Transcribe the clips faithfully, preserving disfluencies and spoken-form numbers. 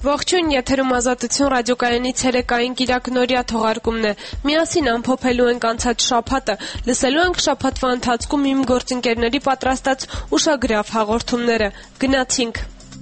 Ողջույն, եթերում Ազատություն ռադիոկայանի ցերեկային կիրակնօրյա թողարկումն է։ Միասին ամփոփելու ենք անցած շաբաթը, լսելու ենք շաբաթվա ընթացքում իմ գործընկերների պատրաստած ուշագրավ հաղորդումները։ Գնացինք։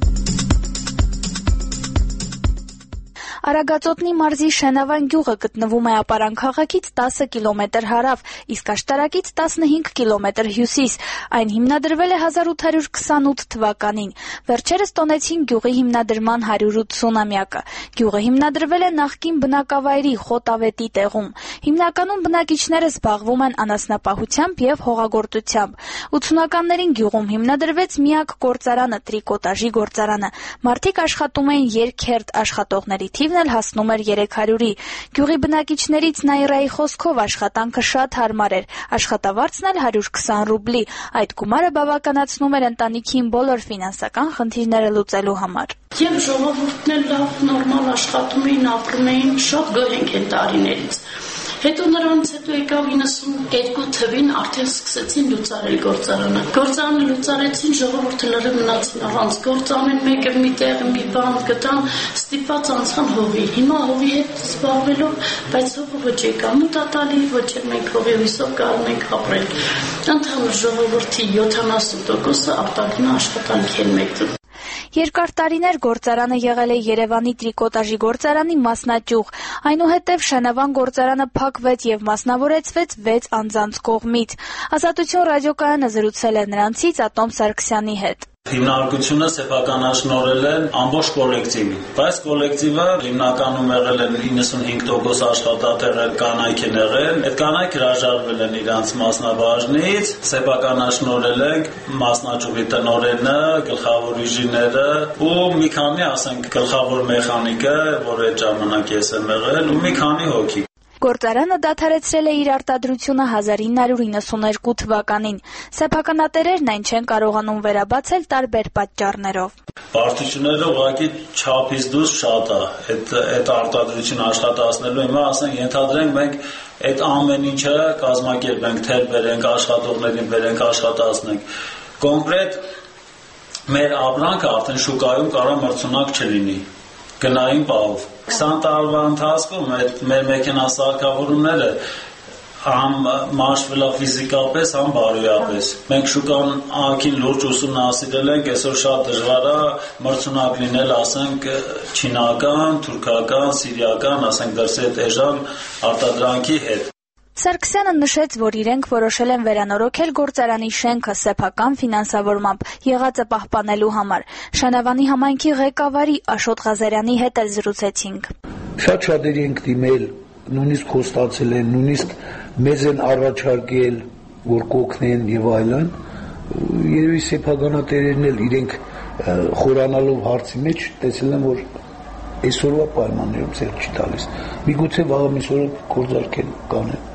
Արագածոտնի մարզի Շենավան գյուղը գտնվում է Ապարան քաղաքից տասը կիլոմետր հարավ, իսկ Աշտարակից տասնհինգ կիլոմետր հյուսիս։ Այն հիմնադրվել է հազար ութ հարյուր քսանութ թվականին։ Վերջերս տոնեցին գյուղի հիմնադրման հարյուր ութսունամյակը։ Գյուղը հիմնադրվել է նախկին բնակավայրի Խոտավետի տեղում։ Հիմնականում բնակիչները զբաղվում են անասնապահությամբ եւ հողագործությամբ։ ութսունականներին գյուղում հիմնադրվեց միակ գործարանը՝ տրիկոտաժի գործարանը։ Մարդիկ աշխատում էին երկհերթ, աշխատողների թիվն էլ հասնում էր երեք հարյուրի։ Գյուղի բնակիչներից Նաիրայի խոսքով աշխատանքը շատ հարմար էր, աշխատավարձն էլ հարյուր քսան ռուբլի։ Այդ գումարը բավականացնում էր ընտանիքին բոլոր ֆինանսական խնդիրները լուծելու համար։ Եվ ժողովուրդն էլ լավ, նորմալ աշխատում էին, ապրում էին, շատ գոհ ենք այն տարիներից։ Հետո նրանց հետո եկավ իննսունյոթ թվին արդեն սկսեցին լուծարել գործարանը։ Գործարանը լուծարեցին, ժողովուրդը լրիվ մնացին առանց գործանեն, մեկը մի տեղ մի բան գտան, ստիպված անցան հողի։ Հիմա հողի հետ զբաղվելով, բայց հողը ոչ եկա մտատալի, ոչ էլ մենք հողի հույսով կարող ենք ապրել։ Ընդհանուր ժողովրդի յոթանասուն տոկոսը արտաքին աշխատանքի են մեկնում։ Երկար տարիներ գործարանը եղել է Երևանի տրիկոտաժի գործարանի մասնաճյուղ։ Այնուհետև Շենավան գործարանը փակվեց եւ մասնավորեցվեց վեց անձանց կողմից։ Ազատություն ռադիոկայանը զրուցել է նրանցից Ատոմ Սարգսյանի հետ։ Հիմնարկությունը սեփականաշնորհել են ամբողջ կոլեկտիվին, բայց կոլեկտիվը հիմնականում եղել են իննսունհինգ տոկոս աշխատատեղեր կանայք են եղել, այդ կանայք հրաժարվել են իրանց մասնաբաժնից, սեփականաշնորհել ենք մասնաճյուղի տնօրենը, գլխավոր ինժեները ու մի քանի, ասենք, գլխավոր մեխանիկը, որ այդ ժամանակ ես եմ եղել, ու մի քանի հոգի։ Գործարանը դադարեցրել է իր արտադրությունը հազար ինը հարյուր իննսուներկու թվականին։ Սեփականատերերն այն չեն կարողանում վերաբացել տարբեր պատճառներով։ Բարդությունները ուղղակի չափից դուրս շատ է։ Այդ այդ արտադրությունը աշխատացնելու հիմա ասենք ենթադրենք մենք այդ ամեն ինչը կազմակերպենք, թեր բերենք, աշխատողներին բերենք, աշխատացնենք։ Կոնկրետ մեր ապրանքը արդեն շուկայում կարող մրցունակ չլինի։ Գնային պահով։ քսան տարվա ընթացքում այդ մեր մեքենասարքավորումները համ մաշվելա ֆիզիկապես, համ բարոյապես։ Մենք շուկան ակին լուրջ ուսումնասիրել ենք, այսօր շատ դժվար է մրցունակ լինել, ասենք, չինական, թուրքական, սիրիական, ասենք, դրսի այդ էժան արտադրանքի հետ։ Սարգսյանը նշեց, որ իրենք որոշել են վերանորոգել գործարանի շենքը սեփական ֆինանսավորմամբ եղածը պահպանելու համար։ Շանավանի համայնքի ղեկավարի Աշոտ Ղազարյանի հետ էլ զրուցեցինք։ Շատ շատերի ենք դիմել, նույնիսկ խոստացել են, նույնիսկ մեզ են առաջարկել, որ կօգնեն եւ այլն։ Երևի սեփականատերերն էլ իրենք խորանալով հարցի մեջ տեսել են, որ այսօրվա պայմաններում ցեր չի տալիս։ Միգուցե վաղը մյուս օրը գործարկեն կանեն։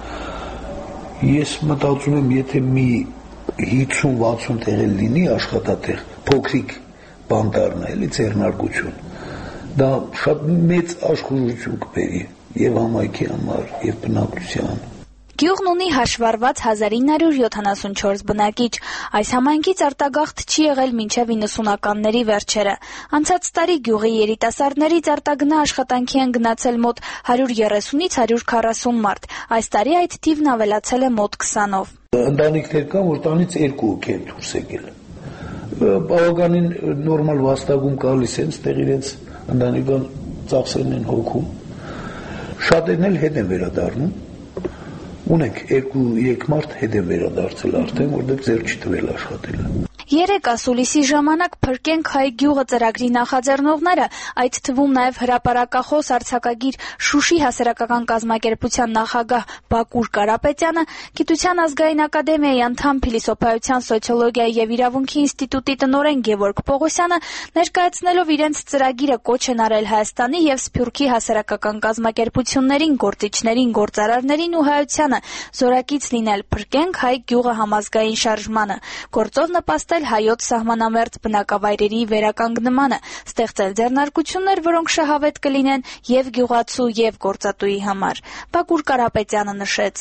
Ես մտածում եմ, եթե մի հինգ վաթսուն տեղել լինի աշխատատեղ, փոքրիկ բան դառնա, էլի ձեռնարկություն, դա շատ մեծ աշխուժություն կբերի եւ համայնքի համար, եւ բնակչության։ Գյուղն ունի հաշվառված հազար ինը հարյուր յոթանասունչորս բնակիչ։ Այս համայնքից արտագաղթ չի եղել մինչև իննսունականների վերջերը։ Անցած տարի գյուղի երիտասարդներից արտագնա աշխատանքի են գնացել մոտ հարյուր երեսունից հարյուր քառասուն մարդ։ Այս տարի այդ թիվն ավելացել է մոտ քսանով։ Ընտանիքներ կան, որ տանից երկու հոգի են դուրս եկել։ Բավականին նորմալ վաստակում գալիս են, ստեղ իրենց ընտանեկան ծախսերն են հոգում։ Շատերն էլ հետ են վերադառնում։ Ունենք երկու երեք մարդ հետ է վերադարձել արդեն, որտեղ ձեռ չի տվել աշխատելը։ Երեք ասուլիսի ժամանակ Փրկենք հայ գյուղը ծրագրի նախաձեռնողները, այդ թվում նաև հրապարակախոս արձակագիր Շուշի հասարակական կազմակերպության նախագահ Բակուր Կարապետյանը, Գիտության ազգային ակադեմիայի անդամ, փիլիսոփայության, սոցիոլոգիայի եւ իրավունքի ինստիտուտի տնօրեն Գևորգ Պողոսյանը, ներկայացնելով իրենց ծրագիրը, կոչ են արել Հայաստանի եւ Սփյուռքի հասարակական կազմակերպություններին, գործիչներին, գործարարներին ու հայությանը զորակից լինել Փրկենք հայ գյուղը համազգային շարժմանը, գործով նպաստել հայոց սահմանամերձ բնակավայրերի վերականգնմանը, ստեղծել ձեռնարկություններ, որոնք շահավետ կլինեն եւ գյուղացու եւ գործատուի համար։ Բակուր Կարապետյանը նշեց.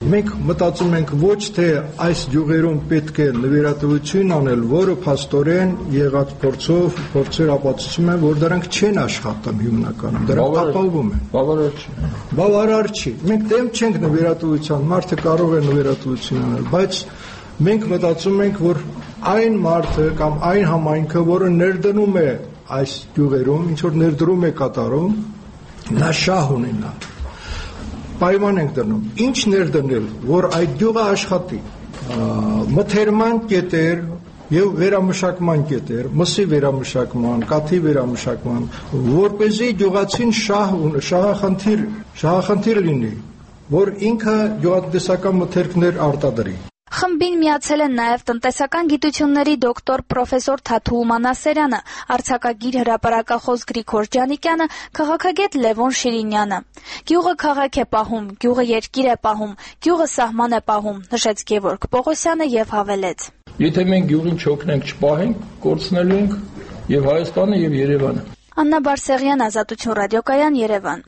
Մենք մտածում ենք ոչ թե այս գյուղերում պետք է նվիրատվություն անել, որը փաստորեն եղած փորձով փորձեր ապացուցում են, որ դրանք չեն աշխատում հիմնականում, դրանք ապահովում են։ Բավարար չի։ Բավարար չի։ Մենք դեմ չենք նվիրատվության, մարդը կարող է նվիրատվություն անել, բայց մենք մտածում ենք, որ այն մարդը կամ այն համայնքը, որը ներդնում է այս գյուղերում, ինչ որ ներդրում է կատարում, նա շահ ունենա։ Պայման ենք դնում, ինչ ներդնել, որ այդ գյուղը աշխատի, մթերման կետեր եւ վերամշակման կետեր, մսի վերամշակման, կաթի վերամշակման, որպեսզի գյուղացին շահ շահախնդիր, շահախնդիր լինի, որ ինքը գյուղատնտեսական մթերքներ արտադրի։ Խմբին միացել են նաև տնտեսական գիտությունների դոկտոր պրոֆեսոր Թաթու Մանասերյանը, արձակագիր հրապարակախոս Գրիգոր Ջանիկյանը, քաղաքագետ Լևոն Շիրինյանը։ Գյուղը քաղաք է պահում, գյուղը երկիր է պահում, գյուղը սահման է պահում, նշեց Գևորգ Պողոսյանը եւ հավելեց. Եթե մենք գյուղին չօգնենք, չպահենք, կորցնելու ենք եւ Հայաստանը եւ Երևանը։ Աննա Բարսեղյան, Ազատություն ռադիոկայան, Երևան։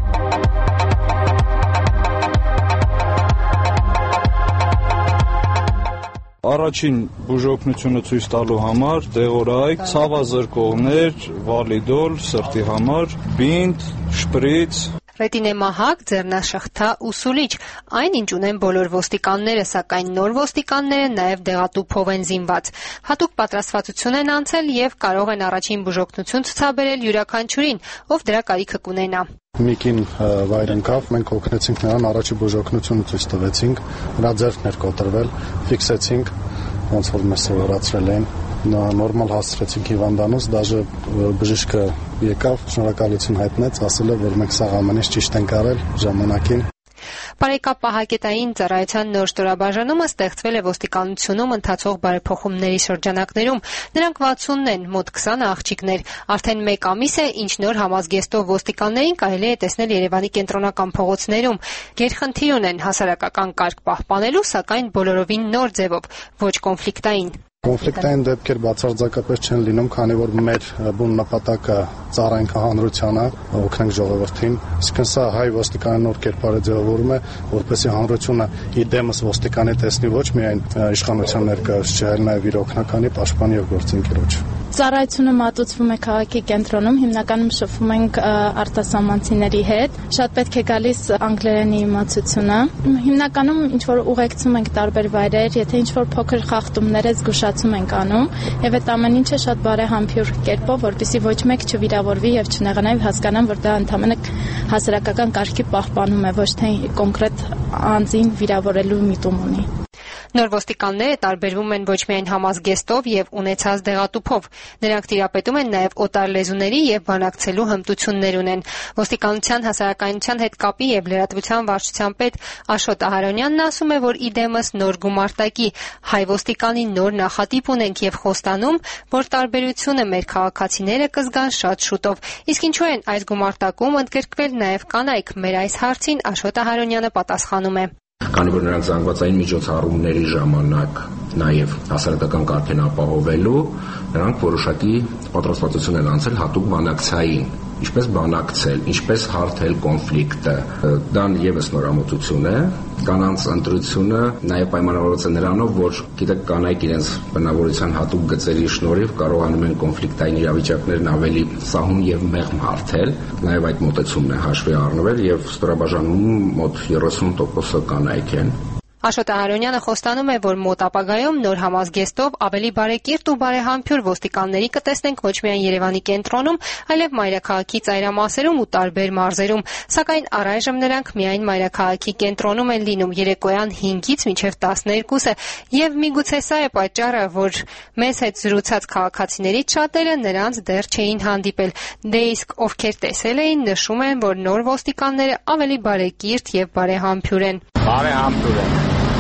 Առաջին բուժօգնությունը ցույց տալու համար դեղորայք, ցավազրկողներ, վալիդոլ, սրտի համար, բինտ, շպրից, Ռետինեմահակ, ձեռնաշղթա, ուսուլիչ, այն ինչ ունեն բոլոր ոստիկանները, սակայն նոր ոստիկանները նաև դեղատուփով են զինված։ Հատուկ պատրաստվածություն են անցել եւ կարող են առաջին բուժօգնություն ցուցաբերել յուրաքանչյուրին, ով դրա կարիքը կունենա։ Մի կին վայր ընկավ, մենք օգնեցինք նրան, առաջի բուժօգնությունը ցույց տվեցինք, նրա ձեռքն էր կոտրվել, ֆիքսեցինք, ոնց որ մեզ սովորացրել էին, նորմալ հասցրեցինք հիվանդանոց, դաժե բժիշկը եկավ, շնորհակալություն հայտնեց, ասել է, որ մենք սա ամեն ինչ ճիշտ ենք արել ժամանակին։ Բարեկապահակետային ծառայության նոր ստորաբաժանումը ստեղծվել է ոստիկանությունում ընթացող բարեփոխումների շրջանակներում։ Նրանք վաթսունն են, մոտ քսանը աղջիկներ։ Արդեն մեկ ամիս է, ինչ նոր համազգեստով ոստիկաններին կարելի է տեսնել Երևանի կենտրոնական փողոցներում։ Գերխնդիր ունեն հասարակական կարգ պահպանելու, սակայն բոլորովին նոր ձևով, ոչ կոնֆլիկտային։ Կոնֆլիկտային դեպքեր բացարձակապես չեն լինում, քանի որ մեր բուն նպատակը ծառայենք հանրությանը, օգնենք ժողովրդին։ Իսկ սա հայ ոստիկանի նոր կերպարը ձևավորում է, որպեսզի հանրությունը իր դեմս ոստիկանի տեսնի ոչ միայն իշխանության ներկայացուցիչ, այլ նաև իր օգնականի, պաշտպանի եւ գործընկերոջ։ Ծառայությունը մատուցվում է քաղաքի կենտրոնում, հիմնականում շփվում ենք արտասահմանցիների հետ։ Շատ պետք է գալիս անգլերենի իմացությունը։ Հիմնականում ինչ որ ուղեկցում ենք տարբեր վայրեր, եթե ինչ որ փոքր խախտումներ է զգուշացում ենք անում, եւ այդ ամեն ինչը շատ բարեհամբույր կերպով, որպեսզի ոչ մեկ չվիրավորվի եւ չնեղանա եւ հասկանան, որ դա ընդհանրապես հասարակական կարգի պահպանում է, ոչ թե կոնկրետ անձին վիրավորելու միտում ունի։ Նոր ոստիկանները տարբերվում են ոչ միայն համազգեստով եւ ունեցած դեղատուփով, նրանք տիրապետում են նաեւ օտար լեզուների եւ բանակցելու հմտություններ ունեն։ Ոստիկանության հասարակայնության հետ կապի եւ լրատվության վարչության պետ Աշոտ Ահարոնյանն ասում է, որ իդեմս նոր գումարտակի հայ ոստիկանի նոր նախատիպ ունենք եւ խոստանում, որ տարբերությունը մեր քաղաքացիները կզգան շատ շուտով։ Իսկ ինչու են այս գումարտակում ընդգրկվել նաեւ կանայք, մեր այս հարցին Աշոտ Ահարոնյանը պատասխանում է. Քանի որ նրանք զանգվածային միջոցառումների ժամանակ նաև հասարակական կարգին ապահովելու, նրանք որոշակի պատրաստվածություն են անցել հատուկ բանակցային, ինչպես բանակցել, ինչպես հարթել կոնֆլիկտը։ Դա ևս նորամուծություն է, կանանց ընտրությունը նաև պայմանավորված է նրանով, որ գիտեք կանայք իրենց բնավորության հատուկ գծերի շնորհիվ կարողանում են կոնֆլիկտային իրավիճակներն ավելի սահուն եւ մեղմ հարթել, նաև այդ մոտեցումն է հաշվի առնվել եւ ստորաբաժանում մոտ երեսուն տոկոս կանայք են։ Աշոտ Ահարոնյանը խոստանում է, որ մոտ ապագայում նոր համազգեստով ավելի բարեկիրթ ու բարեհամբույր ոստիկանների կտեսնենք ոչ միայն Երևանի կենտրոնում, այլև մայրաքաղաքի ծայրամասերում ու տարբեր մարզերում, սակայն առայժմ նրանք միայն մայրաքաղաքի կենտրոնում են լինում երեկոյան հինգից մինչև տասներկուսը, եւ միգուցե սա է պատճառը, որ մեզ հետ զրուցած քաղաքացիներից շատերը նրանց դեռ չէին հանդիպել։ Դե իսկ ովքեր տեսել էին, նշում են, որ նոր ոստիկանները ավելի բարեկիրթ եւ բարեհամբույր են։ Բարեհամբույր են։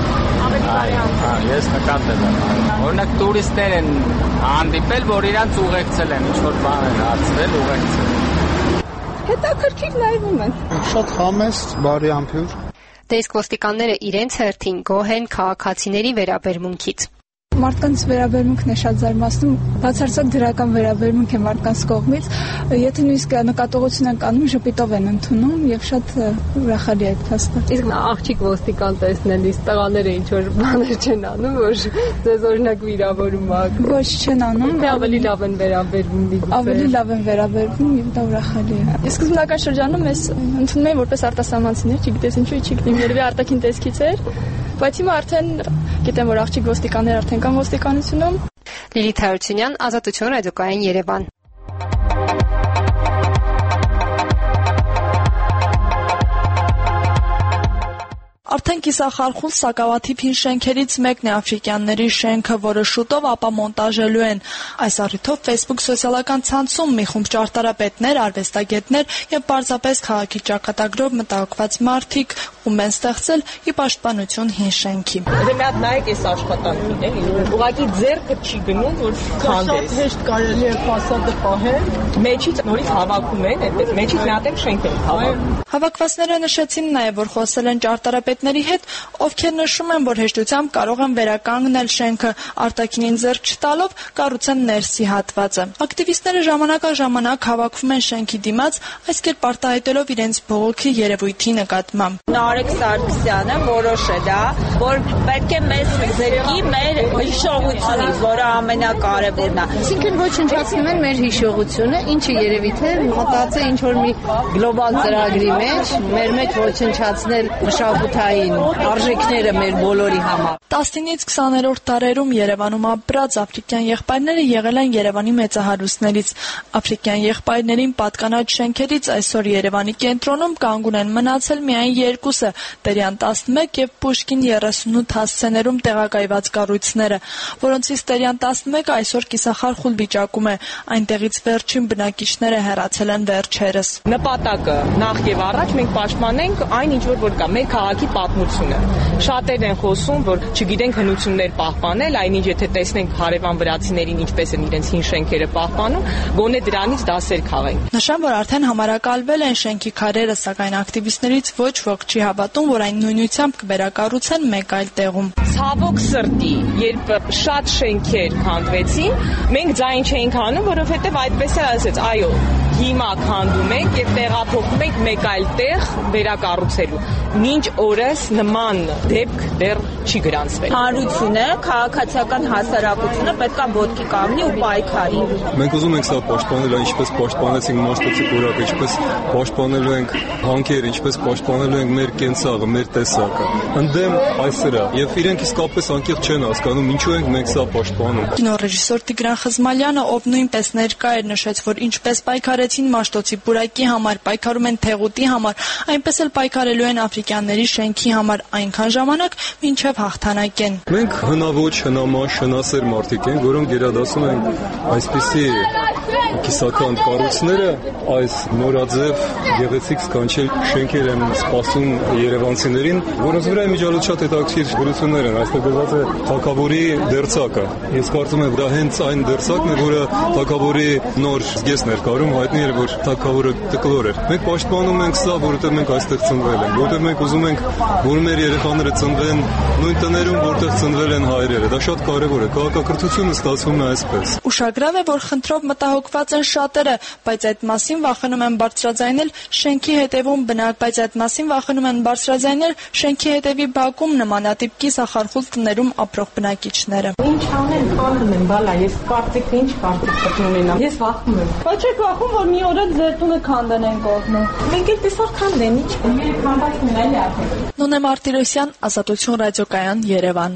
Ես նկատել եմ, օրինակ տուրիստներ են հանդիպել, որ իրանց ուղեկցել են, ինչ-որ բան են հարցրել, ուղեկցել։ Հետաքրքիր նայվում են։ Շատ համեստ, բարեհամբույր։ Դե իսկ ոստիկանները իրենց հերթին գոհ են քաղաքացիների վերաբերմունքից։ Մարդկանց վերաբերմունքն է շատ զարմացնում, բացարձակ դրական վերաբերմունք է մարդկանց կողմից, եթե նույնիսկ նկատողություն են կանում, ժպիտով են ընդունում եւ շատ ուրախալի է այդ փաստը։ Իսկ աղջիկ ոստիկան տեսնելիս տղաները ինչ որ բաներ չեն անում, որ ձեզ օրինակ վիրավորում ա։ Ոչ, չեն անում, թե ավելի լավ են վերաբերվում դիգուց։ Ավելի լավ են վերաբերվում եւ դա ուրախալի է։ Իսկ սկզբնական շրջանում ես ընդունում են որպես արտասահմանցիներ, չգիտես ինչու, չգիտեմ, երևի արտաքին տեսքից էր, բայց հիմա արդեն գիտեմ, որ աղջիկ ոստիկաններ արդեն կան ոստիկանությունում։ Լիլիթ Հարությունյան, Ազատություն, Ռադիոկայան, Երևան։ Արդեն կիսախարխուլ սակավաթիվ հին շենքերից մեկն է աֆրիկյանների շենքը, որը շուտով ապամոնտաժելու են։ Այս առիթով Facebook սոցիալական ցանցում մի խումբ ճարտարապետներ, արվեստագետներ եւ պարզապես քաղաքի ճակատագրով մտահոգված մարդիկ ում են ստեղծել ի պաշտպանություն հին շենքի։ Դե մի հատ նայեք այս աշխատանքին, էլի, ուղղակի ձեռքը չի գնում, որ քանդես։ Շատ հեշտ կարելի է ֆասադը պահել։ Մեջից նորից հավաքում են, այդպես մեջից մի հատ էլ շենք են հավաքում։ Հավաքվածները նշեցին նաև, որ խոսել են ճարտարապետների հետ, ովքեր նշում են, որ հեշտությամբ կարող են վերականգնել շենքը, արտաքինին ձեռք չտալով կառուցեն ներսի հատվածը։ Ակտիվիստները ժամանակ առ ժամանակ հավաքվում են շենքի դիմաց, այս կերպ արտահայտելով իրենց բողոքի երևույթի նկատմամբ։ Նարեկ Սարգսյանը որոշ է դա, որ պետք է մեզ զրկի մեր հիշողությունից, որը ամենակարևորն է։ Այսինքն ոչնչացնում են մեր հիշողությունը, ինչը երևի թե մտածե ինչ որ մի գլոբալ ծրագրի մեջ, մեր մեջ ոչնչացնել մշակութային արժեքները մեր բոլորի համար։ տասնինից քսաներորդ դարերում Երևանում ապրած աֆրիկյան եղբայրները եղել են Երևանի մեծահարուստներից։ Աֆրիկյան եղբայրներին պատկանած շենքերից այսօր Երևանի կենտրոնում կանգուն են մնացել միայն երկուսը՝ Տերյան տասնմեկ եւ Պուշկին երեսունութ հասցեներում տեղակայված կառույցները, որոնցից Տերյան տասնմեկը այսօր կիսախարխուլ վիճակում է։ Այնտեղից վերջին բնակիչները հեռացել են վերջերս։ Նպատակը նախ եւ առաջ մենք պաշտպանենք այն ինչ որ կա մեր քաղաքի պատմությունը։ Շատերն են խոսում, որ չգիտենք հնություններ պահպանել, այնինչ եթե տեսնենք հարևան վրացիներին ինչպես են իրենց հին շենքերը պահպանում, գոնե դրանից դասեր քաղենք։ Նշան, որ արդեն համարակալվել են շենքի քարերը, սակայն ակտիվիստներից ոչ ոք չի հավատում, որ այն նույնությամբ կվերակառուցեն մեկ այլ տեղում։ Ցավոք սրտի, երբ շատ շենքեր քանդվեցին, մենք ձայն չէինք անում, որովհետև այդպես է ասեց, այո, հիմա քանդում ենք եւ տեղափոխում ենք մեկ այլ տեղ վերակառուցելու։ Մինչ օրս նման դեպք դեռ չի գրանցվել։ Հանրությունը, քաղաքացիական հասարակությունը պետքա ոտքի կանգնի ու պայքարի։ Մենք ուզում ենք սա պաշտպանել, ինչպես պաշտպանեցինք Մաշտոցի պուրակը, ինչպես պաշտպանելու ենք հանքեր, ինչպես պաշտպանելու ենք մեր կենցաղը, մեր տեսակը։ Ընդդեմ այսրա եւ իրենք իսկապես անկեղծ չեն հասկանում ինչու ենք մենք սա պաշտպանում։ Կինոռեժիսոր Տիգրան Խզմալյանը, ով նույնպես ներկա էր, նշեց, որ ինչպես պայքարեցին Մաշտոցի պուրակի համար, պայքարում են Թեղուտի համար, այնպես էլ պայքարելու են աֆրիկյանների շենքի համար այնքան ժամանակ, մինչև հաղթանակեն։ Մենք հնաոճ, հնամաշ, հնասեր մարդիկ ենք, որոնք գերադասում են այսպիսի կիսական կառույցները, այս նորաձև գեղեցիկ սքանչել շենքեր են սպասում երևանցիներին, որոնց վրա իմիջիալոց շատ հետաքրքիր գրություններ են։ Այստեղ գրված է Թագավորի դերձակը։ Ես կարծում եմ, դա հենց այն դերձակն է, որը Թագավորի նոր զգեստն էր կարում, հայտնի էր, որ Թագավորը տկլոր էր։ Մենք պաշտպանում ենք սա, որովհետև մենք այստեղ ծնվել ենք, որովհետև մենք ուզում ենք, որ մեր երեխաները ծնվեն նույն տներում, որտեղ ծնվել են հայրերը։ Դա շատ կարևոր է։ Քաղաքակրթությունը ստացվում է այսպես։ Ուշագրավ է, որ խնդրով մտահոգված են շատերը, բայց այդ մասին վախենում են բարձրաձայնել շենքի հետևում բնակ, բայց այդ մասին վախենում են բարձրաձայնել շենքի հետևի բակում նմանատիպ կիսախարխուլ տներում ապրող բնակիչները։ Ինչ անեն, խանդում են, բալա, ես կարծիք ինչ կարծիք ունենամ։ Ես վախում եմ։ Բայց եք վախում, որ մի օր էլ ձեր տունը քանդեն կողմը։ Մենք էլ տեսար քանդեն, ինչ։ Մեր քանդածն էլ է արդեն։ Նոնե Մարտիրոսյան, Ազատություն, Ռադիոկայան, Երևան։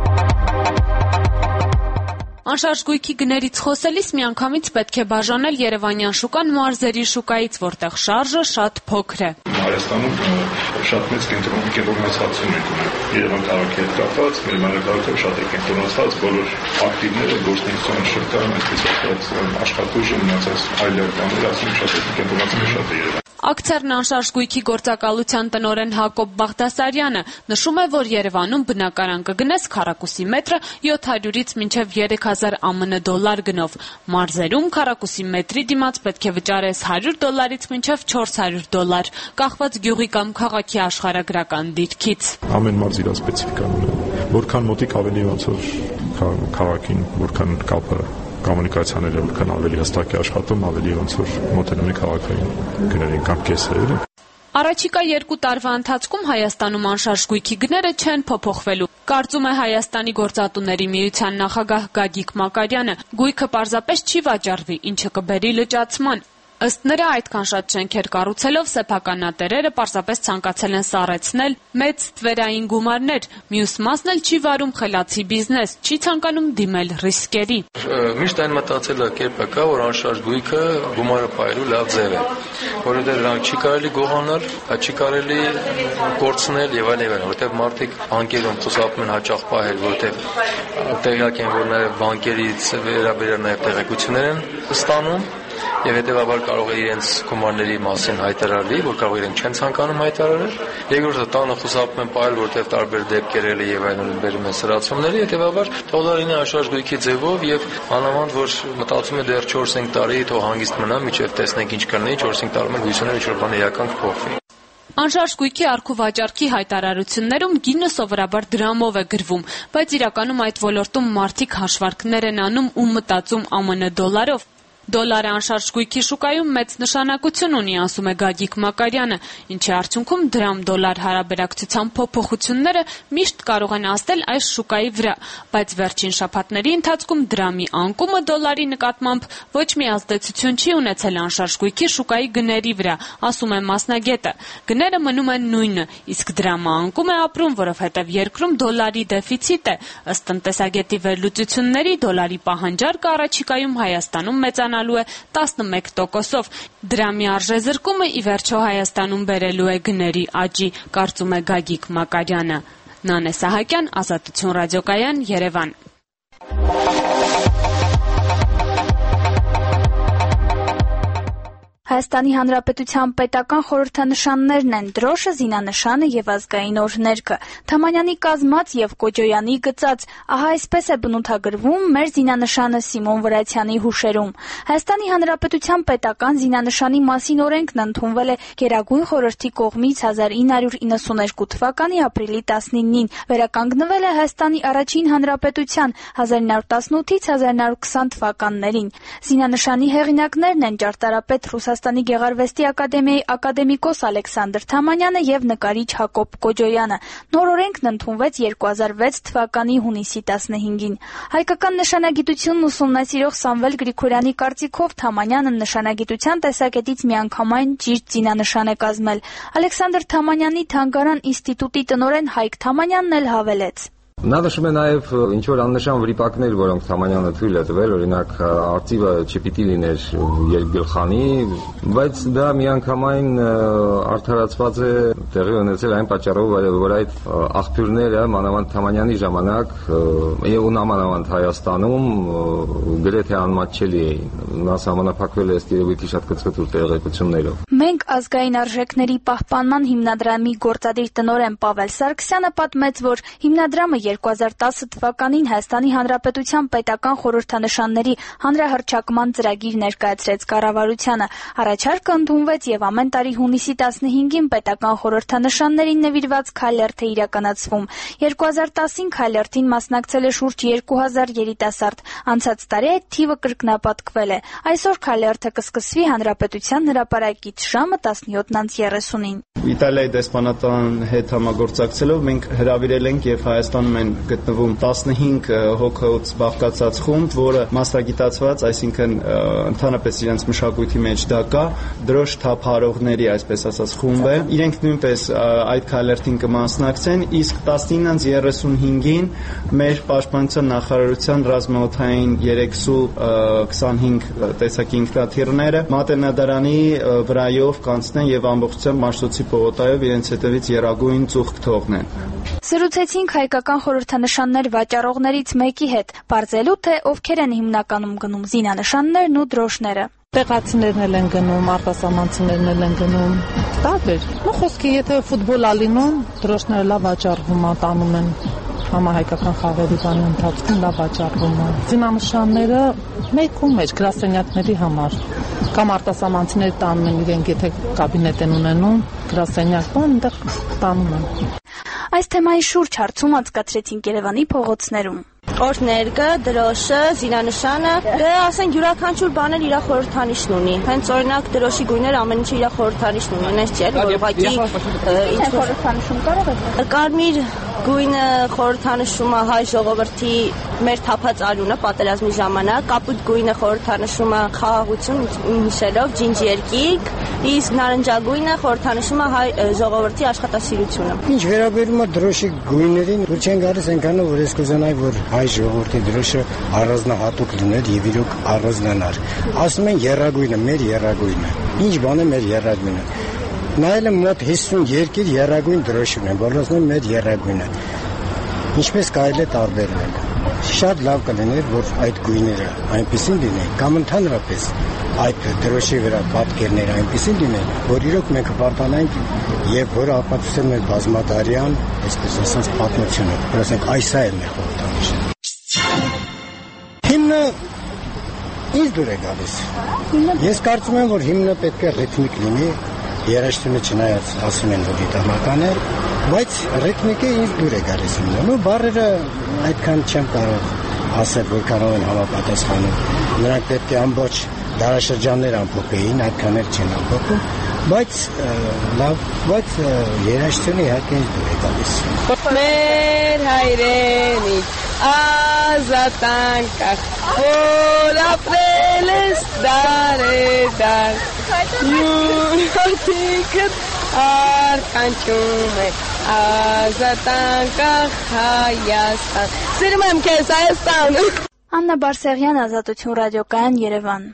Անշարժ գույքի գներից խոսելիս միանգամից պետք է բաժանել Երևանյան շուկան մարզերի շուկայից, որտեղ շարժը շատ փոքր է։ Հայաստանում շատ մեծ կենտրոնացություն ենք ունենում։ Երևան քաղաքի հետ կապված, մեր մայրաքաղաքը շատ է կենտրոնացված, բոլոր ակտիվները գործունեության շրջանում, այսպես ասած, աշխատուժը մնացած այլ բաներ, ասում շատ է կենտրոնացումը շատ է Երևան։ Ակցերն անշարժ գույքի գործակալության տնօրեն Հակոբ Բաղդասարյանը նշում է, որ Երևանում բնակարան կգնես քառակուսի մետրը յոթ հարյուրից մինչև երեք հազար ԱՄՆ դոլար գնով։ Մարզերում քառակուսի մետրի դիմաց պետք է վճարես հարյուր դոլարից մինչև չորս հարյուր դոլար, կախված գյուղի կամ քաղաքի աշխարհագրական դիրքից։ Ամեն մարզ իր սպეციფიკան ունի։ Որքան մոտիկ ավելի ոնց որ քաղաքին, որքան կապը կոմունիկացիաները որքան ավելի հստակ է աշխատում, ավելի ոնց որ մոտենում է քաղաքային գներին կամ կեսերը։ Առաջիկա երկու տարվա ընթացքում Հայաստանում անշարժ գույքի գները չեն փոփոխվելու, կարծում է Հայաստանի գործատուների միության նախագահ Գագիկ Մակարյանը։ Գույքը պարզապես չի վաճառվի, ինչը կբերի լճացման։ Ըստ նրա, այդքան շատ շենքեր կառուցելով սեփականատերերը պարզապես ցանկացել են սառեցնել մեծ թվերային գումարներ, մյուս մասն էլ չի վարում խելացի բիզնես, չի ցանկանում դիմել ռիսկերի։ Միշտ այն մտածելը կերպը կա, որ անշարժ գույքը գումարը պահելու լավ ձև է, որովհետև դրանք չի կարելի գողանալ, չի կարելի կորցնել եւ այլն, որովհետև մարդիկ բանկերում խուսափում են հաճախ պահել, որովհետև տեղյակ են, որ նաեւ բանկերից վերաբերյալ նաեւ տեղեկություններ են ստանում եւ հետեւաբար կարող է իրենց գումարների մասին հայտարարվի, որ կարող իրենք չեն ցանկանում հայտարարել։ Երկրորդը տանը խուսափում են պահել, որտեղ տարբեր դեպքեր էլի եւ այլն բերում են սրացումների, հետեւաբար թողնարինը անշարժ գույքի ձևով եւ անհամանդ որ մտածում է դեռ չորս-հինգ տարի թող հանգիստ մնա, միջև տեսնենք ինչ կլինի, չորս-հինգ տարում էլ հույս ունեմ ինչ-որ բան իրական կփոխվի։ Անշարժ գույքի առքու վաճառքի հայտարարություններում գինը սովորաբար դրամով է գրվում, բայց իրականում այդ ոլորտում մարդիկ հաշվարկներ են անում ու մտածում ԱՄՆ դոլարով։ Դոլարը անշարժ գույքի շուկայում մեծ նշանակություն ունի, ասում է Գագիկ Մակարյանը, ինչի արդյունքում դրամ-դոլար հարաբերակցության փոփոխությունները միշտ կարող են ազդել այս շուկայի վրա, բայց վերջին շաբաթների ընթացքում դրամի անկումը դոլարի նկատմամբ ոչ մի ազդեցություն չի ունեցել անշարժ գույքի շուկայի գների վրա, ասում է մասնագետը։ Գները մնում են նույնը, իսկ դրամը անկում է ապրում, որովհետև երկրում դոլարի դեֆիցիտ է։ Ըստ տնտեսագետի վերլուծությունների դոլարի պահանջարկը առաջիկայում Հայաստանում մեծանալու է տասնմեկ տոկոսով։ Դրամի արժեզրկումը ի վերջո Հայաստանում բերելու է գների աճի, կարծում է Գագիկ Մակարյանը։ Նանե Սահակյան, Ազատություն ռադիոկայան, Երևան։ Հայաստանի Հանրապետության պետական խորհրդանշաններն են դրոշը, զինանշանը եւ ազգային օրհներգը։ Թամանյանի կազմած եւ Կոջոյանի գծած, ահա այսպես է բնութագրվում մեր զինանշանը Սիմոն Վրացյանի հուշերում։ Հայաստանի Հանրապետության պետական զինանշանի մասին օրենքն ընդունվել է Գերագույն խորհրդի կողմից հազար ինը հարյուր իննսուններկու թվականի ապրիլի տասնինին, վերականգնվել է Հայաստանի առաջին հանրապետության հազար ինը հարյուր տասնութից հազար ինը հարյուր քսան թվականներին։ Զինանշանի հեղինակներն են ճարտարապետ Ռուսաստանի Գեղարվեստի ակադեմիայի ակադեմիկոս Ալեքսանդր Թամանյանը եւ նկարիչ Հակոբ Կոջոյանը։ Նոր օրենքն ընդունվեց երկու հազար վեց թվականի հունիսի տասնհինգին։ Հայկական նշանագիտությունն ուսումնասիրող Սամվել Գրիգորյանի կարծիքով Թամանյանը նշանագիտության տեսակետից միանգամայն ճիշտ զինանշան է կազմել։ Ալեքսանդր Թամանյանի թանգարան ինստիտուտի տնօրեն Հայկ Թամանյանն էլ հավելեց. Նա նշում է նաև ինչ-որ աննշան վրիպակներ, որոնք Թամանյանը թույլ է տվել, օրինակ արծիվը չպիտի լիներ երկգլխանի, բայց դա միանգամայն արդարացված է տեղի ունեցել այն պատճառով, որ այդ աղբյուրները մանավանդ Թամանյանի ժամանակ եւ նամանավանդ Հայաստանում գրեթե անմատչելի էին։ Նա սահմանափակվել է ըստ երևույթի շատ կծկծուր տեղեկություններով։ Մենք ազգային արժեքների պահպանման հիմնադրամի գործադիր տնօրեն Պավել Սարգսյանը պատմեց, որ հիմնադրամը երկու հազար տասը թվականին Հայաստանի Հանրապետության պետական խորհրդանշանների հանրահռչակման ծրագիր ներկայացրեց կառավարությանը։ Առաջարկը ընդունվեց եւ ամեն տարի հունիսի տասնհինգին պետական խորհրդանշաններին նվիրված քայլերթ է իրականացվում։ երկու հազար տասին քայլերթին մասնակցել է շուրջ երկու հազար երիտասարդ։ Անցած տարի այդ թիվը կրկնապատկվել է։ Այսօր քայլերթը կսկսվի Հանրապետության հրապարակից ժամը տասնյոթ անց երեսունին։ Իտալիայի դեսպանատան հետ համագործակցելով մենք հրավիրել ենք եւ Հայաստանում են գտնվում տասնհինգ հոգուց բաղկացած խումբ, որը մասնագիտացված, այսինքն ընդհանրապես իրենց մշակույթի մեջ դա կա, դրոշ թափահարողների, այսպես ասած, խումբ է։ Իրենք նույնպես այդ քայլերթին կմասնակցեն, իսկ տասնինը երեսունհինգին մեր պաշտպանության նախարարության ռազմաօդային երեքսու քսանհինգ տեսակի ինքնաթիռները Մատենադարանի վրայով կանցնեն եւ ամբողջությամբ Մաշտոցի պողոտայով իրենց հետևից եռագույն ծուխ կթողնեն։ Զրուցեցինք հայկական խորհրդանշաններ վաճառողներից մեկի հետ, բարձելու թե ովքեր են հիմնականում գնում զինանշաններն ու դրոշները։ Տեղացիներն էլ են գնում, արտասահմանցիներն էլ են գնում։ Տարբեր։ Նո խոսքի, եթե ֆուտբոլ ա լինում, դրոշները լավ վաճառվում են, տանում են համահայկական խաղերի բանի ընթացքում լավ վաճառվում են։ Զինանշանները մեկում մեջ գրասենյակների համար կամ արտասահմանցիները տանում են իրենք, եթե կաբինետ են ունենում, գրասենյակ բան, այնտեղ տանում են։ Այս թեմայի շուրջ հարցում անցկացրեցինք Երևանի փողոցներում։ օրներգը, դրոշը, զինանշանը, դե ասենք յուրաքանչյուր բանը իր խորհրդանիշն ունի։ Հենց օրինակ դրոշի գույները ամեն ինչը իր խորհրդանիշն ունի, այնպես չէ, որ ուղղակի ինչ խորհրդանիշում կարող է։ Կարմիր գույնը խորհրդանշում է հայ ժողովրդի մեր թափած արյունը պատերազմի ժամանակ, կապույտ գույնը խորհրդանշում է խաղաղություն հիշելով ջինջ երկիկ, իսկ նարնջագույնը խորհրդանշում է հայ ժողովրդի աշխատասիրությունը։ Ինչ վերաբերում է դրոշի գույներին, դուք չեն գալիս այնքանը, որ ես կուզենայի, որ հայ ժողովրդի դրոշը առանձնահատուկ լիներ եւ իրոք առանձնանար։ Ասում են եռագույնը, մեր եռագույնը։ Ինչ բան է մեր եռագույնը։ Նայել եմ մոտ հիսուն երկիր եռագույն դրոշ ունեն, բոլորն են մեր եռագույնը։ Ինչպես կարելի է տարբերել։ Շատ լավ կլիներ, որ այդ գույները այնպեսին լինեն, կամ ընդհանրապես այդ դրոշի վրա պատկերները այնպեսին լինեն, որ իրոք մենք հպարտանանք եւ որը ապացուցել մեր բազմադարյան, այսպես ասած, պատմությունը, որ ասենք այս է մեր խորհրդանիշը։ Հիմնը ինձ դուր է գալիս։ Ես կարծում եմ, որ հիմնը պետք է ռիթմիկ լինի, երաժշտությունը չնայած ասում են, որ դիտամական է, բայց ռիթմիկը ինձ դուր է գալիս հիմնը։ Բառերը այդքան չեմ կարող ասել, որ կարող են համապատասխանել։ Նրանք պետք է ամբողջ դարաշրջաններ ամփոփեին, այդքան էլ չեն ամփոփում, բայց լավ, բայց երաժշտությունը իհարկե ինձ դուր է գալիս։ Մեր հայրենիք ազատ անկախ, որ ապրել ես դարեդար, յուրատիքդ արկանչում է ազատ անկախ Հայաստան։ Սիրում եմ քեզ Հայաստան։ Աննա Բարսեղյան, Ազատություն ռադիոկայան, Երևան։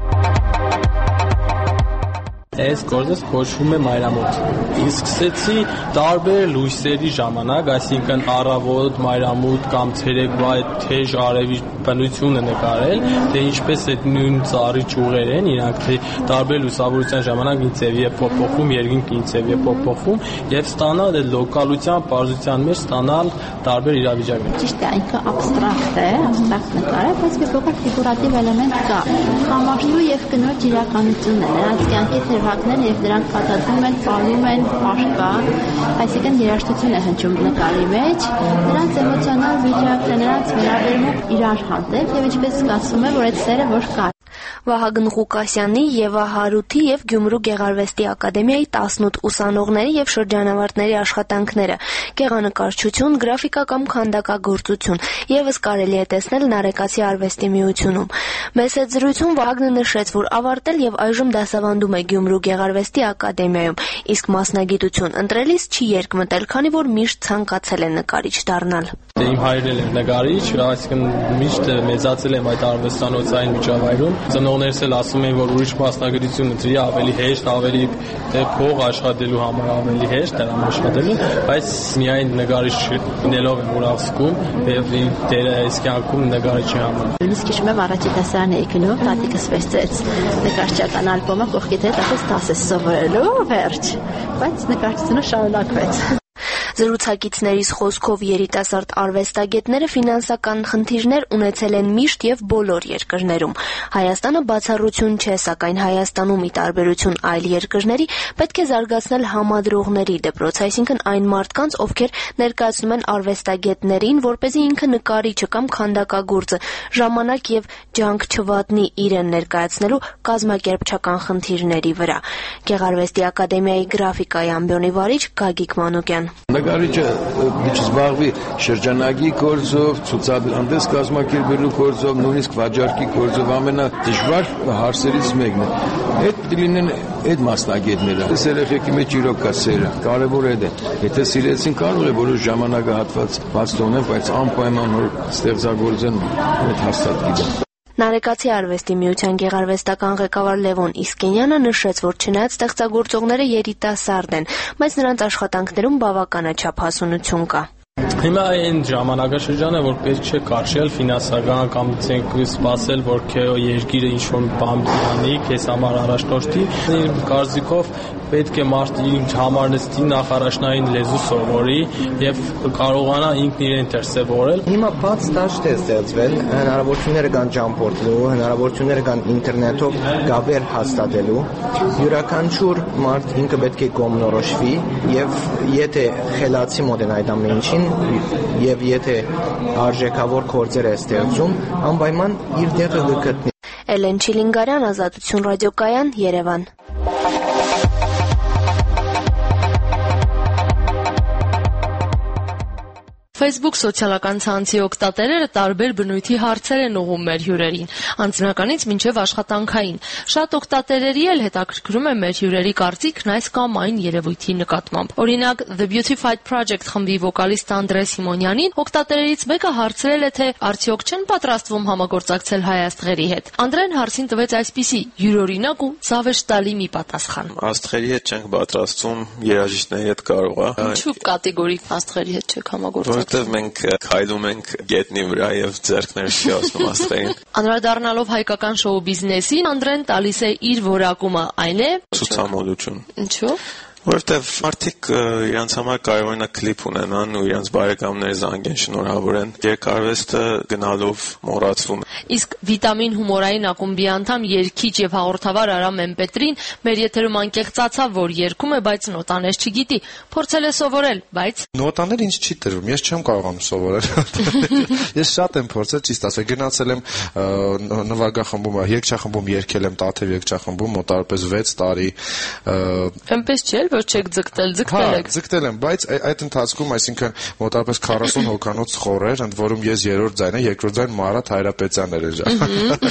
Այս գործը կոչվում է մայրամոտ։ Իսկ սկսեցի տարբեր լույսերի ժամանակ, այսինքն առավոտ, մայրամոտ կամ ցերեկվա այդ թեժ արևի բնությունը նկարել, թե ինչպես այդ նույն ծառի ճյուղեր են, իրանք թե տարբեր լուսավորության ժամանակ ինչ ձևի է փոփոխում, երկինքը ինչ ձևի է փոփոխում, եւ ստանալ այդ լոկալության, բարձության մեջ ստանալ տարբեր իրավիճակներ։ Ճիշտ է, ինքը աբստրակտ է, աբստրակտ նկար է, բայց փոքր ֆիգուրատիվ էլեմենտ կա։ Համարժու եւ կնոջ իրականությունն է, նրանց կյանքի թեվակներն եւ դրանք փաթաթվում են, պարում են, աշխա, այսինքն երաժշտություն է հնչում նկարի մեջ, նրանց էմոցիոնալ վիճակը, նրանց վերաբերմունք իրար հանդեպ եւ ինչպես զգացում է, որ այդ սերը որ կա։ Վահագն Ղուկասյանի, Եվա Հարութի եւ Գյումրու Գեղարվեստի ակադեմիայի տասնութ ուսանողների եւ շրջանավարտների աշխատանքները՝ գեղանկարչություն, գրաֆիկա կամ քանդակագործություն, եւս կարելի է տեսնել Նարեկացի արվեստի միությունում։ Մեծ այդ զրույցում Վահագնը նշեց, որ ավարտել եւ այժմ դասավանդում է Գյումրու Գեղարվեստի ակադեմիայում, իսկ մասնագիտություն ընտրելիս չի երկմտել, քանի որ միշտ ցանկացել է նկարիչ դառնալ։ Իմ հայրն էլ նկարիչ, այսինքն միշտ մեծացել եմ այդ արվեստանոցային միջավայրում։ Ծնողներս էլ ասում են, որ ուրիշ մասնագիտություն ընտրի, ավելի հեշտ, ավելի փող աշխատելու համար ավելի հեշտ դրամ աշխատելու, բայց միայն նկարիչ լինելով եմ ուրախում եւ դերը այս կյանքում նկարիչի համար։ Իսկ քիչ եմ առաջի դասարան էի գնում, տատիկս վերցրեց նկարչական ալբոմը, կողքից հետ ասեց դասես սովորելու, վերջ, բայց նկարչությունը շարունակվեց։ Զրուցակիցներիս խոսքով երիտասարդ արվեստագետները ֆինանսական խնդիրներ ունեցել են միշտ եւ բոլոր երկրներում։ Հայաստանը բացառություն չէ, սակայն Հայաստանում ի տարբերություն այլ երկրների պետք է զարգացնել համադրողների դպրոց, այսինքն այն մարդկանց, ովքեր ներկայացնում են արվեստագետներին, որպեսզի ինքը նկարիչը կամ քանդակագործը ժամանակ եւ ջանք չվատնի իրեն ներկայացնելու կազմակերպչական խնդիրների վրա։ Գեղարվեստի ակադեմիայի գրաֆիկայի ամբիոնի վարիչ Գագիկ Մանուկյան։ Նկարիչը մի զբաղվի շրջանագի գործով, ցուցահանդես կազմակերպելու գործով, նույնիսկ վաճառքի գործով ամենադժվար հարցերից մեկն է։ Այդ պիտի լինեն այդ մասնագետները։ Այս երեխեքի մեջ իրոք կա սերը, կարևոր է դա։ Եթե սիրեցին, կարող է որոշ ժամանակահատված բաց թողնեն, բայց անպայման որ ստեղծագործեն այդ հաստատի։ Նարեկացի արվեստի միության գեղարվեստական ղեկավար Լևոն Իսկենյանը նշեց, որ չնայած ստեղծագործողները երիտասարդ են, բայց նրանց աշխատանքներում բավականաչափ հասունություն կա։ Հիմա այն ժամանակաշրջանը, որ պետք չէ կարճել ֆինանսական կամ սպասել, որ քո երկիրը ինչ-որ բան անի, քեզ համար առաջնորդի, իր կարծիքով պետք է մարդը իր համար նստի նախարաշնային լեզու սովորի եւ կարողանա ինքն իրեն դրսեւորել։ Հիմա բաց դաշտ է ստեղծվել, հնարավորությունները կան ճամփորդելու, հնարավորությունները կան ինտերնետով գաբեր հաստատելու։ Յուրաքանչյուր մարդ ինքը պետք է կողմնորոշվի եւ եթե խելացի մոտ են այդ ամեն ինչին, եւ եթե արժեքավոր գործեր է ստեղծում, անպայման իր տեղը կգտնի։ Էլեն Չիլինգարյան, Ազատություն ռադիոկայան, Երևան։ Facebook սոցիալական ցանցի օգտատերերը տարբեր բնույթի հարցեր են ուղղում մեր հյուրերին, անձնականից մինչև աշխատանքային։ Շատ օգտատերերի էլ հետաքրքրում է մեր հյուրերի կարծիքն այս կամ այն երևույթի նկատմամբ։ Օրինակ, The Beautified Project խմբի վոկալիստ Անդրե Սիմոնյանին օգտատերերից մեկը հարցրել է, թե արդյոք չեն պատրաստվում համագործակցել հայաստղերի հետ։ Անդրեն հարցին տվեց այսպիսի յուրօրինակ ու զավեշտալի մի պատասխան։ Աստղերի հետ չենք պատրաստվում, երաժիշտների հետ կարող է։ Ինչու կատեգորիկ աստղերի հետ չեք համագործակցում։ Որտեւ մենք քայլում ենք գետնի վրա եւ ձեռքները չի ասում աստղերին։ Անդրադառնալով հայկական շոու բիզնեսին, Անդրեն տալիս է իր որակումը, այն է ցուցամոլություն։ Ինչու՞։ Որովհետև մարդիկ իրենց համար կարևորինակ կլիպ ունենան ու իրենց բարեկամների զանգեն շնորհավորեն։ Երկարվեստը գնալով մոռացվում է։ Իսկ վիտամին հումորային ակումբի անդամ երգիչ եւ հաղորդավար Արամ Մեմպետրին մեր եթերում անկեղծացավ, որ երգում է, բայց նոտաներ չգիտի։ Փորձել է սովորել, բայց նոտաներ ինձ չի տրվում, ես չեմ կարողանում սովորել։ Ես շատ եմ փորձել, ճիշտ ասած, գնացել եմ նվագախմբում, երգչախմբում երգել եմ Տաթև երգչախմբում մոտարպես վեց տարի։ Էնպես չէ՞ որ չեք ձգտել, ձգտել եք։ Հա, ձգտել եմ, բայց այդ ընթացքում, այսինքն մոտավորապես քառասուն հոգանոց խորեր, ընդ որում ես երրորդ ձայնը, երկրորդ ձայն Մարատ Հայրապետյանն էր ժա։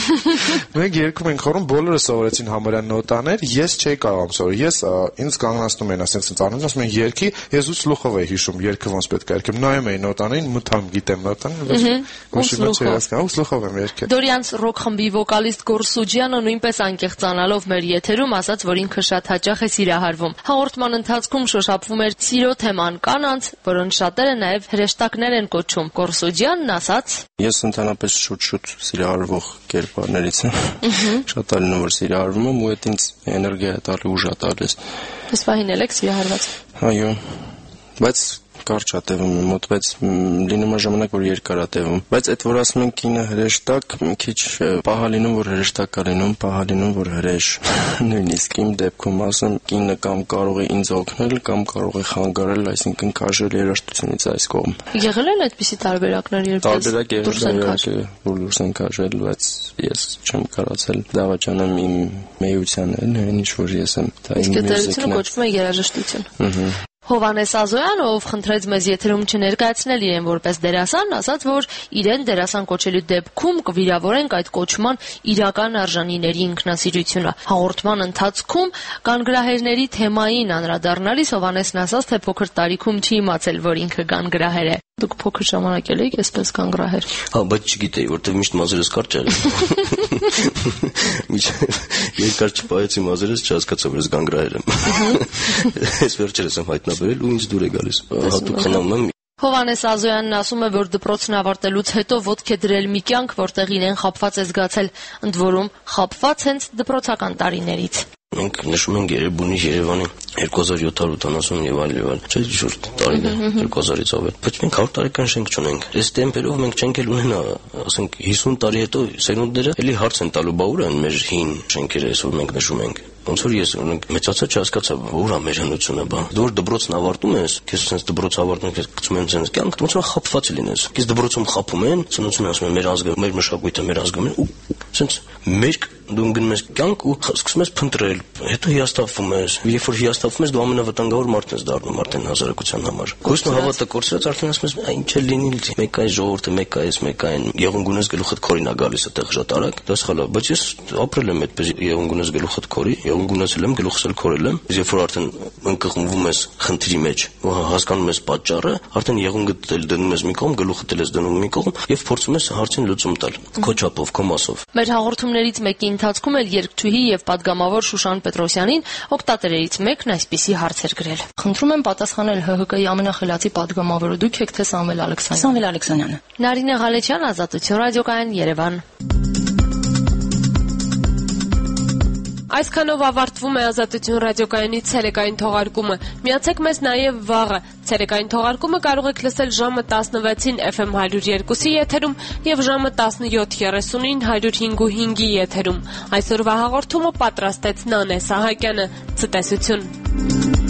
Մենք երգում ենք խորում, բոլորը սովորեցին համարյա նոտաներ, ես չէի կարողանում սովորել։ Ես ինձ կանգնացնում են, ասենց ծանոթ, ասում են երգի, ես ու սլուխով էի հիշում երգը ոնց պետք է երգեմ։ Նայում էի նոտաներին, մտամ գիտեմ նոտան, ոչ ոչինչ չհասկանում, սլուխով եմ երգել։ Դորյանց ռոք խմբի վոկալիստ Գոր Սուջյանը նույնպես անկեղծանալով մեր եթերում ասաց, որ ինքը շատ հաճախ է սիրահարվում։ Հաղորդման ընթացքում շոշափվում էր սիրո թեման կանանց, որոնց շատերը նաև հրեշտակներ են կոչում։ Գոր Սուջյանն ասաց. Ես ընդհանրապես շուտ-շուտ սիրահարվող կերպարներից եմ։ Շատ ալին որ սիրահարվում եմ ու այդ ինձ էներգիա է տալի, ուժ է տալիս։ Ես պահին եք սիրահարված։ Այո։ Բայց կարճ է տևում իմ մոտ, բայց լինում է ժամանակ, որ երկար է տևում։ Բայց այդ որ ասում են կինը հրեշտակ, մի քիչ պահա լինում, որ հրեշտակ է լինում, պահա լինում, որ հրեշ։ Նույնիսկ իմ դեպքում ասեմ, կինը կամ կարող է ինձ օգնել, կամ կարող է խանգարել, այսինքն քաշել երաժշտությունից այս կողմ։ Եղել են այդպիսի տարբերակներ, երբ տարբերակ եղել, որ դուրս են քաշել, բայց ես չեմ կարացել դավաճանեմ իմ մեյությանը, այն ինչ որ ես եմ, դա իմ մյուզիկն է։ Կոչվում է երաժշտություն։ Ահա։ Հովհաննես Ազոյանը, ով խնդրեց մեզ եթերում չներկայացնել իրեն որպես դերասան, ասաց, որ իրեն դերասան կոչելու դեպքում կվիրավորենք այդ կոչման իրական արժանիների ինքնասիրությունը։ Հաղորդման ընթացքում գանգրահերների թեմային անդրադառնալիս Հովհաննեսն ասաց, թե փոքր տարիքում չի իմացել, որ ինքը գանգրահեր է։ Դուք փոքր ժամանակ եք այսպես գանգրահեր։ Հա, բայց չգիտեի, որտեղ միշտ մազերս կարճ էր։ Միջև երկար չպայեցի մազերս, չհասկացա, որ ես գանգրահեր եմ։ Ես վերջերս եմ հայտնաբերել ու ինձ դուր է գալիս։ Հատուկ խնամում եմ։ Հովհաննես Ազոյանն ասում է, որ դպրոցն ավարտելուց հետո ոտք է դրել մի կյանք, որտեղ իրեն խաբված է զգացել, ընդ որում խաբված հենց դպրոցական տարիներից։ Մենք նշում ենք Երևանի Երևանի երկու հազար յոթ հարյուր ութանասուն եւ այլ եւ այլ։ Չէ՞ շուտ տարիներ երկու հազարից ավել։ Բայց մենք հարյուր տարեկան շենք չունենք։ Այս տեմպերով մենք չենք էլ ունենա, ասենք հիսուն տարի հետո սերունդները էլի հարց են տալու, բա ուր են մեր հին շենքերը, այսօր մենք նշում ենք։ Ոնց որ ես մեծացա չհասկացա, ուր է մեր հնությունը, բա։ Դու դպրոցն ավարտում ես, քեզ sense դպրոց ավարտում ես, գցում են sense կյանք, ոնց որ խափված լինես։ Քեզ դպրոցում խափում են, ծնուցուն ասում են մեր ազգը, մեր մշակույթը, մեր ազգը, ու sense մեր դու գնում ես կյանք ու սկսում ես փնտրել, հետո հիասթափվում ես։ Երբ որ հիասթափվում ես, դու ամենավտանգավոր մարդն ես դառնում արդեն հասարակության համար։ Քույսն հավատը կորցրած արդեն ասում ես, այն չէ լինի, մեկ այս ժողովուրդը, մեկ այս, մեկ այն, եղունգունես գլուխդ քորին է գալիս այդտեղ շատ արագ, դա սխալ է, բայց ես ապրել եմ այդպես եղունգունես գլուխդ քորի, եղունգունեսել եմ, գլուխս էլ քորել եմ, երբ որ արդեն ընկղմվում ես խնդրի մեջ, ու հասկանում ես պատճառը, արդեն եղունգդ էլ դնում ես մի կողմ, գլուխդ էլ ես դնում մի կողմ եւ փորձում ես հարցին լուծում տալ, քո չափով, քո մասով։ Մեր հաղորդումներից մեկի ընթացքում էլ երգչուհի եւ պատգամավոր Շուշան Պետրոսյանին օգտատերերից մեկն այսպիսի հարց էր գրել։ Խնդրում եմ պատասխանել Հ Հ Կ-ի ամենախելացի պատգամավորը դուք եք թե Սամվել Ալեքսանյանը։ Սամվել Ալեքսանյանը։ Նարինե Ղալեչյան, Ազատություն ռադիոկայան, Երևան։ Այսքանով ավարտվում է Ազատություն ռադիոկայանի ցերեկային թողարկումը։ Միացեք մեզ նաև վաղը։ Ցերեկային թողարկումը կարող եք լսել ժամը տասնվեցին Էֆ Էմ հարյուր երկուսի եթերում եւ ժամը տասնյոթ երեսունին հարյուր հինգ ու հինգի եթերում։ Այսօրվա հաղորդումը պատրաստեց Նանե Սահակյանը։ Ցտեսություն։